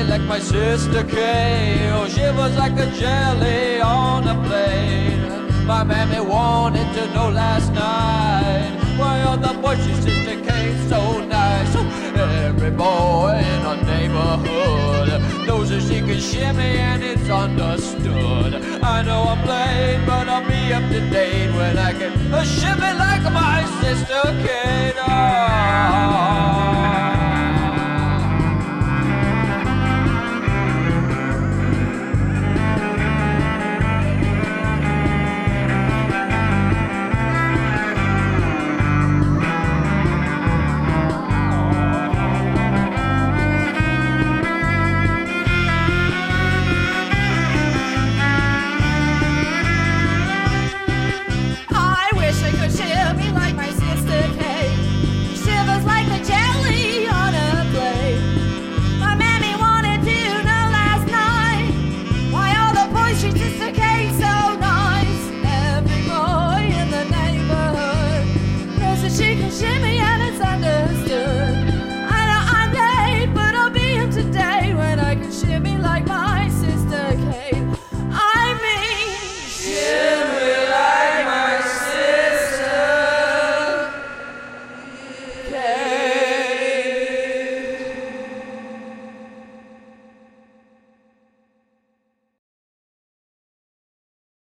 shimmy like my sister Kay. Oh, she was like a jelly on a plate. My mammy wanted to know last night why all the boys she sister Kay so nice. Oh, every boy in our neighborhood knows that she can shimmy and it's understood. I know I'm late, but I'll be up to date when I can shimmy like my sister Kate. Oh.